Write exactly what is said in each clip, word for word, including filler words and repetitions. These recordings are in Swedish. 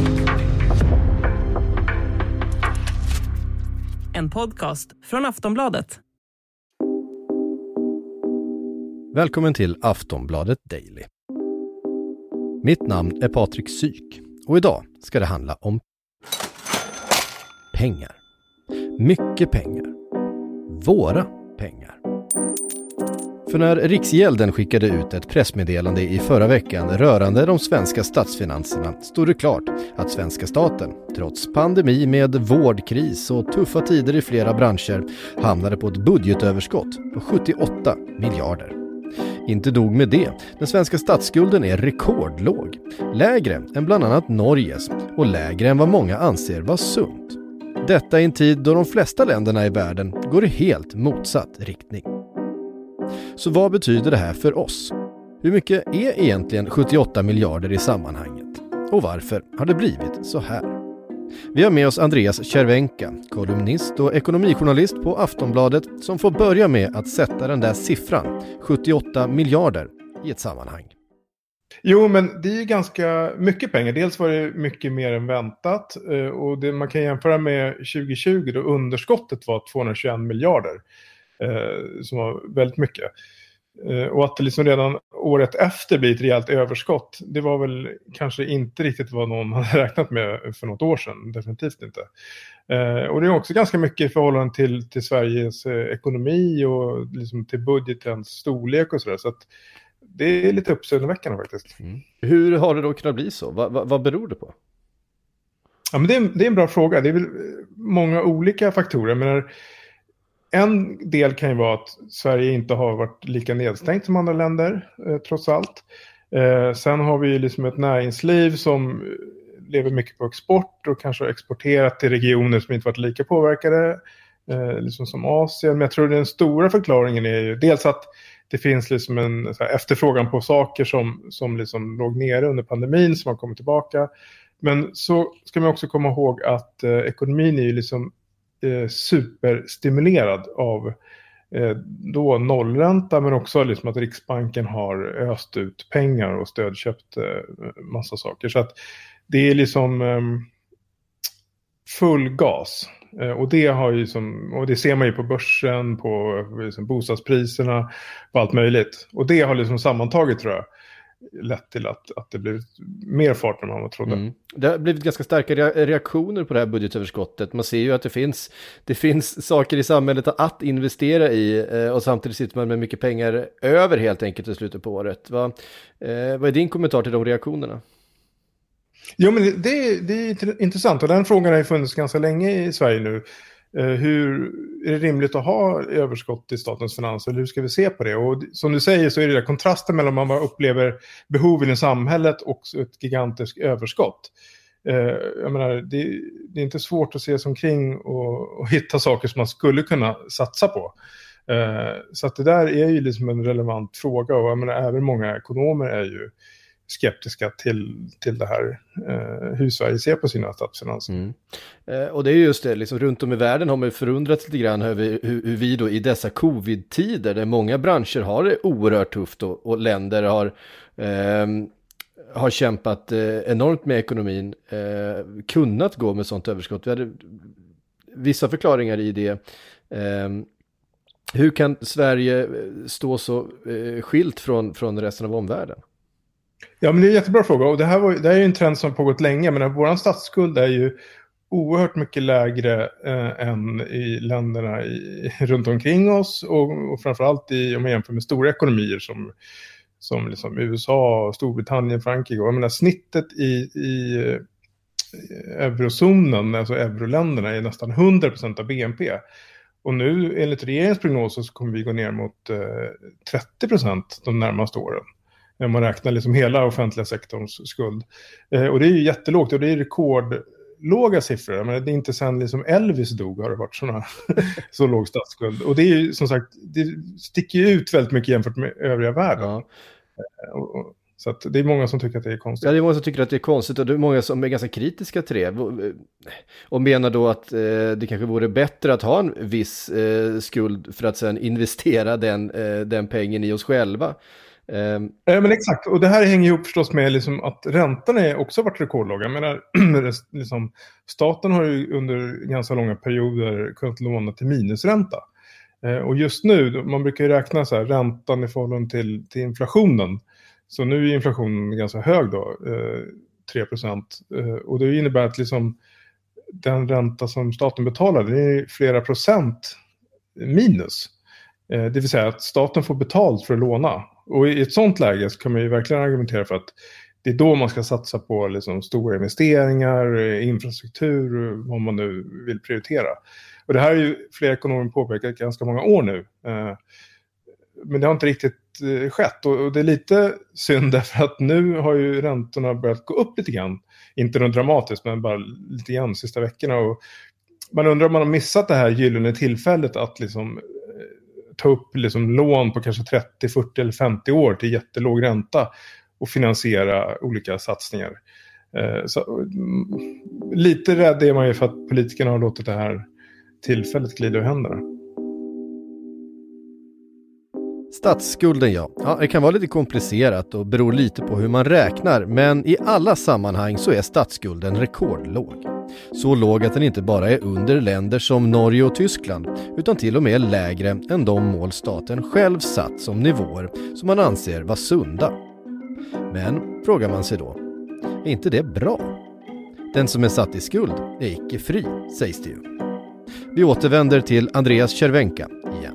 En podcast från Aftonbladet. Välkommen till Aftonbladet Daily. Mitt namn är Patrik Syk och idag ska det handla om pengar. Mycket pengar. Våra pengar. För när Riksgälden skickade ut ett pressmeddelande i förra veckan rörande de svenska statsfinanserna stod det klart att svenska staten, trots pandemi med vårdkris och tuffa tider i flera branscher, hamnade på ett budgetöverskott på sjuttioåtta miljarder. Inte dog med det, den svenska statsskulden är rekordlåg, lägre än bland annat Norges och lägre än vad många anser vara sunt. Detta i en tid då de flesta länderna i världen går i helt motsatt riktning. Så vad betyder det här för oss? Hur mycket är egentligen sjuttioåtta miljarder i sammanhanget? Och varför har det blivit så här? Vi har med oss Andreas Cervenka, kolumnist och ekonomijournalist på Aftonbladet, som får börja med att sätta den där siffran, sjuttioåtta miljarder, i ett sammanhang. Jo, men det är ju ganska mycket pengar. Dels var det mycket mer än väntat. Och det man kan jämföra med tjugo tjugo då underskottet var tvåhundratjugoett miljarder. Eh, som var väldigt mycket. Eh, och att det liksom redan året efter blir ett rejält överskott. Det var väl kanske inte riktigt vad någon hade räknat med för något år sedan. Definitivt inte. Eh, och det är också ganska mycket i förhållande till, till Sveriges eh, ekonomi och liksom till budgetens storlek och sådär. Så att det är lite uppseendeväckande faktiskt. Mm. Hur har det då kunnat bli så? Va, va, vad beror det på? Ja, men det, är, det är en bra fråga. Det är väl många olika faktorer. Men en del kan ju vara att Sverige inte har varit lika nedstängt som andra länder, eh, trots allt. Eh, sen har vi liksom ett näringsliv som lever mycket på export och kanske har exporterat till regioner som inte varit lika påverkade, eh, liksom som Asien. Men jag tror den stora förklaringen är ju dels att det finns liksom en så här, efterfrågan på saker som, som liksom låg nere under pandemin som har kommit tillbaka. Men så ska man också komma ihåg att eh, ekonomin är ju liksom eh, superstimulerad av eh, då nollränta, men också liksom att Riksbanken har öst ut pengar och stödköpt eh, massa saker. Så att det är liksom eh, full gas. Och det, har ju som, och det ser man ju på börsen, på liksom bostadspriserna, på allt möjligt. Och det har liksom sammantaget, tror jag, lett till att, att det blivit mer fart än man trodde. Mm. Det har blivit ganska starka reaktioner på det här budgetöverskottet. Man ser ju att det finns, det finns saker i samhället att investera i, och samtidigt sitter man med mycket pengar över helt enkelt i slutet på året. Vad, vad är din kommentar till de reaktionerna? Jo, men det, det är intressant, och den frågan har ju funnits ganska länge i Sverige nu. Eh, hur är det rimligt att ha överskott i statens finanser? Hur ska vi se på det? Och som du säger så är det där kontrasten mellan man upplever behoven i samhället och ett gigantiskt överskott. Eh, jag menar, det, det är inte svårt att se sig omkring och, och hitta saker som man skulle kunna satsa på. Eh, så att det där är ju liksom en relevant fråga, och jag menar, även många ekonomer är ju skeptiska till, till det här, eh, hur Sverige ser på sina statsfinanser. Mm. Eh, och det är just det, liksom, runt om i världen har man ju förundrats lite grann över hur, hur vi då i dessa covid-tider, där många branscher har det oerhört tufft och, och länder har, eh, har kämpat eh, enormt med ekonomin, eh, kunnat gå med sånt överskott. Vi hade vissa förklaringar i det. Eh, hur kan Sverige stå så eh, skilt från, från resten av omvärlden? Ja, men det är en jättebra fråga, och det här, var, det här är ju en trend som har pågått länge, men vår statsskuld är ju oerhört mycket lägre eh, än i länderna i, runt omkring oss, och, och framförallt i, om man jämför med stora ekonomier som, som liksom U S A, Storbritannien, Frankrike. Jag menar, snittet i, i eurozonen, alltså euroländerna, är nästan hundra procent av B N P. Och nu enligt regeringens prognoser så kommer vi gå ner mot eh, trettio procent de närmaste åren. Om man räknar liksom hela offentliga sektorns skuld. Eh, och det är ju jättelågt, och det är rekordlåga siffror. Jag menar, det är inte sen liksom Elvis dog har det varit såna, så låg statsskuld. Och det är ju som sagt, det sticker ju ut väldigt mycket jämfört med övriga världen. Ja. Eh, och, och, så att det är många som tycker att det är konstigt. Ja, det är många som tycker att det är konstigt, och det är många som är ganska kritiska till det. Och menar då att eh, det kanske vore bättre att ha en viss eh, skuld för att sedan investera den, eh, den pengen i oss själva. Um, ja, men exakt, och det här hänger ihop förstås med liksom att räntorna är också varit rekordlåga. Jag menar, liksom, staten har ju under ganska långa perioder kunnat låna till minusränta. Uh, och just nu, man brukar ju räkna så här, räntan i förhållande till, till inflationen. Så nu är inflationen ganska hög då, uh, tre procent. Uh, och det innebär att liksom, den ränta som staten betalar, det är flera procent minus. Uh, det vill säga att staten får betalt för att låna. Och i ett sånt läge så kan man ju verkligen argumentera för att det är då man ska satsa på liksom stora investeringar, infrastruktur, vad man nu vill prioritera. Och det här är ju flera ekonomer påpekat ganska många år nu. Men det har inte riktigt skett. Och det är lite synd därför att nu har ju räntorna börjat gå upp lite grann. Inte något dramatiskt, men bara lite grann de sista veckorna. Och man undrar om man har missat det här gyllene tillfället att liksom ta upp liksom lån på kanske trettio, fyrtio eller femtio år till jättelåg ränta och finansiera olika satsningar. Eh, så, lite rädd är man ju för att politikerna har låtit det här tillfället glida ur händerna. Statsskulden, ja. ja. Det kan vara lite komplicerat och beror lite på hur man räknar, men i alla sammanhang så är statsskulden rekordlåg. Så låg att den inte bara är under länder som Norge och Tyskland, utan till och med lägre än de mål staten själv satt som nivåer som man anser var sunda. Men, frågar man sig då, är inte det bra? Den som är satt i skuld är icke fri, sägs det ju. Vi återvänder till Andreas Cervenka igen.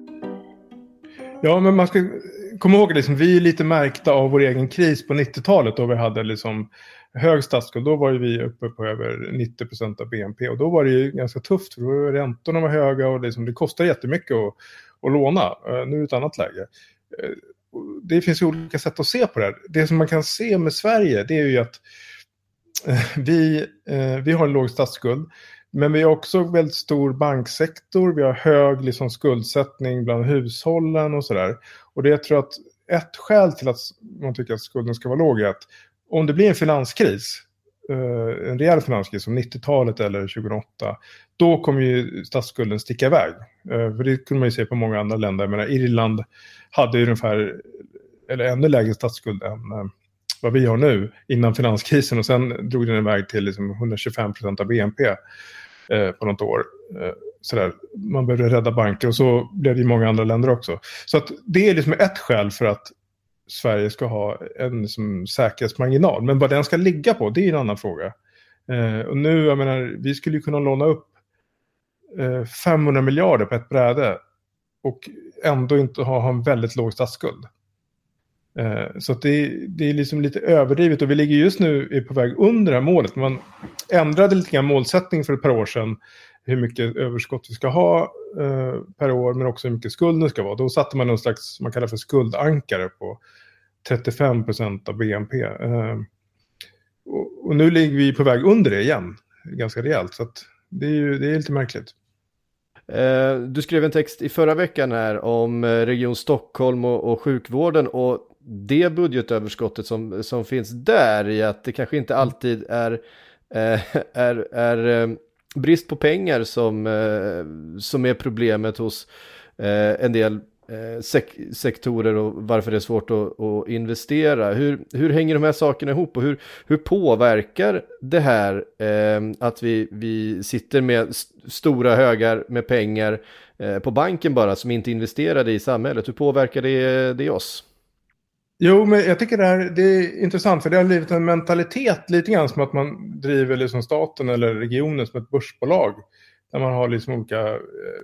Ja, men man ska komma ihåg att liksom, vi är lite märkta av vår egen kris på nittiotalet då vi hade liksom hög statsskuld. Då var ju vi uppe på över nittio procent av B N P och då var det ju ganska tufft för då var räntorna var höga och liksom, det kostar jättemycket att, att låna. Uh, nu är det ett annat läge. Uh, det finns ju olika sätt att se på det här. Det som man kan se med Sverige, det är ju att uh, vi, uh, vi har en låg statsskuld. Men vi har också väldigt stor banksektor. Vi har hög liksom, skuldsättning bland hushållen och sådär. Och det jag tror att ett skäl till att man tycker att skulden ska vara låg är att om det blir en finanskris, eh, en rejäl finanskris som nittiotalet eller tjugohundraåtta, då kommer ju statsskulden sticka iväg. Eh, för det kunde man ju se på många andra länder. Jag menar, Irland hade ju ungefär, eller ännu lägre statsskuld än eh, vad vi har nu innan finanskrisen. Och sen drog den iväg till liksom etthundratjugofem procent av B N P. På något år. Sådär. Man behövde rädda banker och så blev det i många andra länder också. Så att det är liksom ett skäl för att Sverige ska ha en liksom, säkerhetsmarginal. Men vad den ska ligga på, det är en annan fråga. Eh, och nu, jag menar, vi skulle ju kunna låna upp eh, femhundra miljarder på ett bräde och ändå inte ha, ha en väldigt låg statsskuld. Eh, så att det, det är liksom lite överdrivet och vi ligger just nu på väg under det här målet. Man ändrade lite grann målsättning för ett par år sedan hur mycket överskott vi ska ha eh, per år men också hur mycket skulden ska vara. Då satte man någon slags, man kallar för skuldankare på trettiofem procent av B N P. Eh, och, och nu ligger vi på väg under det igen, ganska rejält. Så att det är ju det är lite märkligt. Du skrev en text i förra veckan här om Region Stockholm och, och sjukvården och det budgetöverskottet som, som finns där i att det kanske inte alltid är, är, är brist på pengar som, som är problemet hos en del sek- sektorer och varför det är svårt att, att investera. Hur, hur hänger de här sakerna ihop och hur, hur påverkar det här eh, att vi, vi sitter med st- stora högar med pengar eh, på banken bara som inte investerade i samhället? Hur påverkar det, det oss? Jo, men jag tycker det här det är intressant för det har blivit en mentalitet lite grann som att man driver liksom staten eller regionen som ett börsbolag. Där man har liksom olika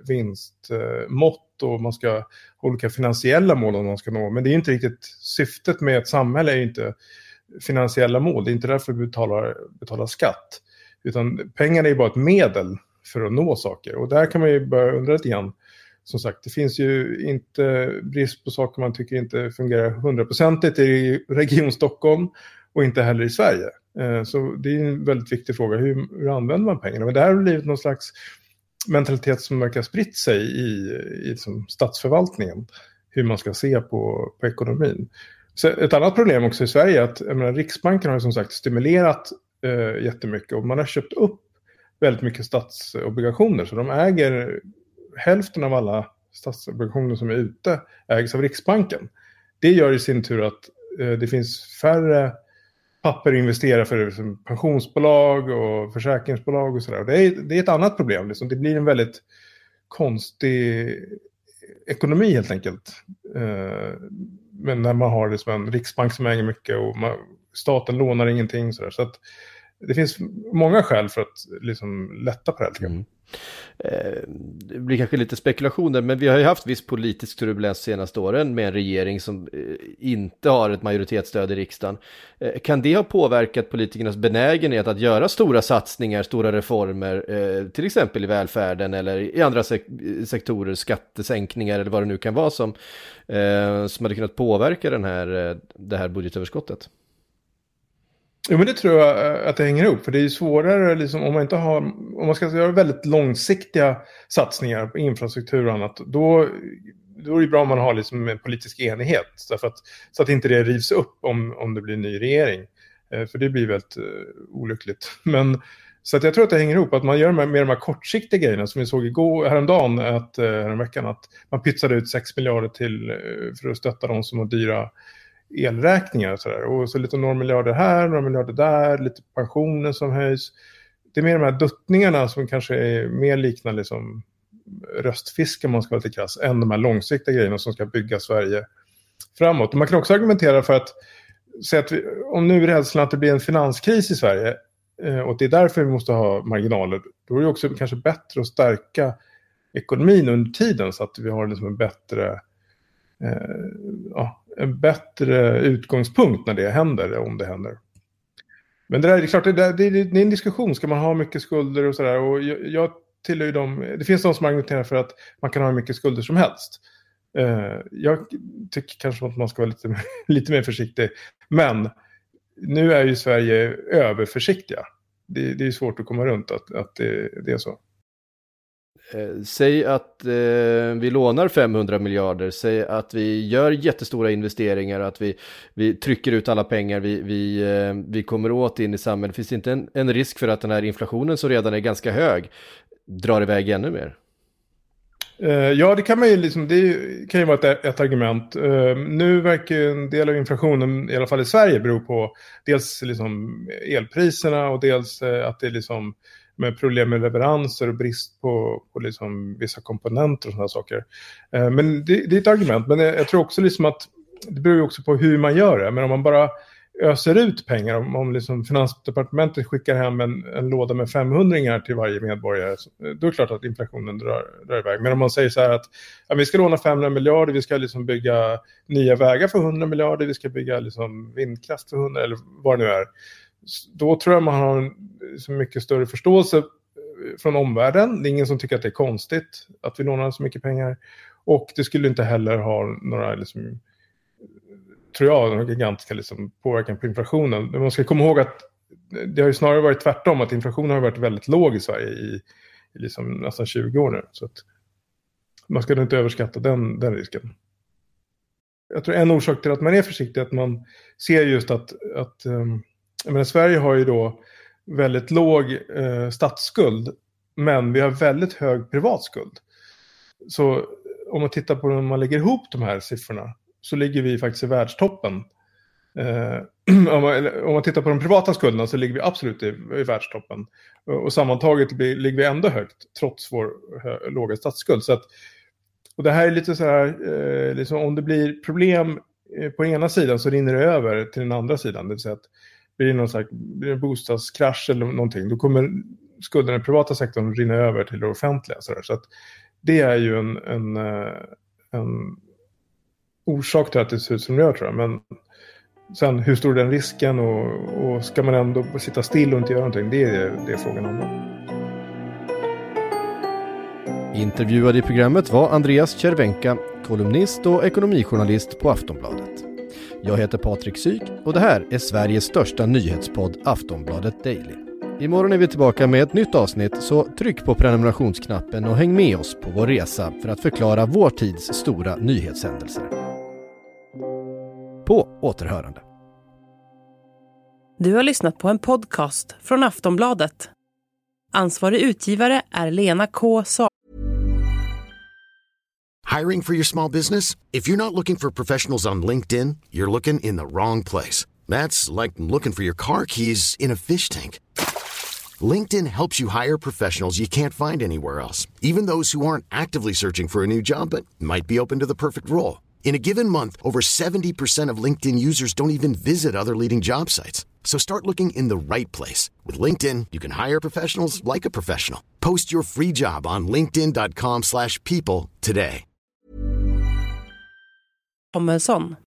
vinstmått och man ska ha olika finansiella mål om man ska nå. Men det är inte riktigt syftet med ett samhälle är inte finansiella mål. Det är inte därför vi betalar, betalar skatt. Utan pengarna är bara ett medel för att nå saker. Och där kan man ju börja undra lite grann. Som sagt, det finns ju inte brist på saker man tycker inte fungerar hundraprocentigt i Region Stockholm och inte heller i Sverige. Så det är en väldigt viktig fråga. Hur, hur använder man pengarna? Men det här har blivit någon slags mentalitet som verkar spritt sig i, i som statsförvaltningen. Hur man ska se på, på ekonomin. Så ett annat problem också i Sverige är att jag menar, Riksbanken har som sagt stimulerat eh, jättemycket. Och man har köpt upp väldigt mycket statsobligationer. Så de äger hälften av alla statsobligationer som är ute ägs av Riksbanken. det gör i sin tur att eh, det finns färre papper att investera för som pensionsbolag och försäkringsbolag och sådär. Det är, det är ett annat problem. Liksom. Det blir en väldigt konstig ekonomi helt enkelt. Eh, men när man har liksom en riksbank som äger mycket och man, staten lånar ingenting. Så, så att det finns många skäl för att liksom lätta på det här. Mm. Eh, det blir kanske lite spekulationer, men vi har ju haft viss politisk turbulens senaste åren med en regering som eh, inte har ett majoritetsstöd i riksdagen. Eh, kan det ha påverkat politikernas benägenhet att göra stora satsningar, stora reformer, eh, till exempel i välfärden eller i andra sek- sektorer, skattesänkningar eller vad det nu kan vara som, eh, som hade kunnat påverka den här, det här budgetöverskottet? Jo, men det tror jag att det hänger ihop. För det är ju svårare liksom, om man inte har, om man ska göra väldigt långsiktiga satsningar på infrastruktur och annat. Då, då är det bra om man har liksom en politisk enighet. Därför att, så att inte det rivs upp om, om det blir en ny regering. Eh, för det blir väldigt uh, olyckligt. Men, så att jag tror att det hänger ihop. Att man gör med, med de här kortsiktiga grejerna som vi såg igår, häromdagen, att, uh, häromveckan, att man pytsade ut sex miljarder till uh, för att stötta de som har dyra elräkningar och sådär. Och så lite några miljarder här, några miljarder där, lite pensioner som höjs. Det är mer de här duttningarna som kanske är mer liknande liksom röstfiske, om man ska vara lite krass, än de här långsiktiga grejerna som ska bygga Sverige framåt. Och man kan också argumentera för att, säga att vi, om nu är rädslan att det blir en finanskris i Sverige eh, och det är därför vi måste ha marginaler, då är det också kanske bättre att stärka ekonomin under tiden så att vi har liksom en bättre eh, ja, en bättre utgångspunkt när det händer, om det händer. Men det där är klart, det, där, det, är, det är en diskussion. Ska man ha mycket skulder och sådär? Och jag, jag tillhör ju dem, det finns de som argumenterar för att man kan ha mycket skulder som helst. Uh, jag tycker kanske att man ska vara lite, lite mer försiktig. Men nu är ju Sverige överförsiktiga. Det, det är svårt att komma runt att, att det, det är så. Eh, säg att eh, vi lånar femhundra miljarder, säg att vi gör jättestora investeringar, att vi, vi trycker ut alla pengar vi, vi, eh, vi kommer åt in i samhället. Finns det inte en, en risk för att den här inflationen som redan är ganska hög drar iväg ännu mer? Uh, ja, det kan man ju liksom, det kan ju vara ett, ett argument. Uh, nu verkar en del av inflationen, i alla fall i Sverige, bero på dels liksom elpriserna och dels uh, att det är liksom med problem med leveranser och brist på, på liksom vissa komponenter och sådana saker. Eh, men det, det är ett argument. Men jag, jag tror också liksom att det beror ju också på hur man gör det. Men om man bara öser ut pengar, om, om liksom Finansdepartementet skickar hem en, en låda med femhundringar till varje medborgare, så, då är det klart att inflationen drar, drar iväg. Men om man säger så här att ja, vi ska låna femhundra miljarder, vi ska liksom bygga nya vägar för hundra miljarder, vi ska bygga liksom vindkraft för hundra, eller vad det nu är. Då tror jag man har en så mycket större förståelse från omvärlden. Det är ingen som tycker att det är konstigt att vi lånar så mycket pengar. Och det skulle inte heller ha några, liksom, tror jag, några gigantiska liksom, påverkan på inflationen. Men man ska komma ihåg att det har ju snarare varit tvärtom. Att inflationen har varit väldigt låg i Sverige i, i liksom nästan tjugo år nu. Så att man ska inte överskatta den, den risken. Jag tror en orsak till att man är försiktig är att man ser just att, att um, jag menar, Sverige har ju då väldigt låg eh, statsskuld, men vi har väldigt hög privatskuld. Så om man tittar på när man lägger ihop de här siffrorna så ligger vi faktiskt i världstoppen. Eh, om, man, om man tittar på de privata skulderna så ligger vi absolut i, i världstoppen. Och, och sammantaget blir, ligger vi ändå högt trots vår hö, låga statsskuld. Så att, och det här är lite så här, eh, liksom, om det blir problem eh, på ena sidan så rinner det över till den andra sidan. Det vill säga att blir det någon slags, blir det en bostadskrasch eller någonting, då kommer skulden i den privata sektorn rinna över till det offentliga. Så, så att det är ju en, en, en orsak till att det ser ut som det gör, tror jag. Men sen hur stor är den risken och, och ska man ändå sitta still och inte göra någonting, det är det är frågan om. Intervjuad i programmet var Andreas Cervenka, kolumnist och ekonomijournalist på Aftonbladet. Jag heter Patrik Syk och det här är Sveriges största nyhetspodd Aftonbladet Daily. Imorgon är vi tillbaka med ett nytt avsnitt, så tryck på prenumerationsknappen och häng med oss på vår resa för att förklara vår tids stora nyhetshändelser. På återhörande. Du har lyssnat på en podcast från Aftonbladet. Ansvarig utgivare är Lena K. Sa- Hiring for your small business? If you're not looking for professionals on LinkedIn, you're looking in the wrong place. That's like looking for your car keys in a fish tank. LinkedIn helps you hire professionals you can't find anywhere else, even those who aren't actively searching for a new job but might be open to the perfect role. In a given month, over seventy percent of LinkedIn users don't even visit other leading job sites. So start looking in the right place. With LinkedIn, you can hire professionals like a professional. Post your free job on linkedin dot com slash people today. Samuelsson.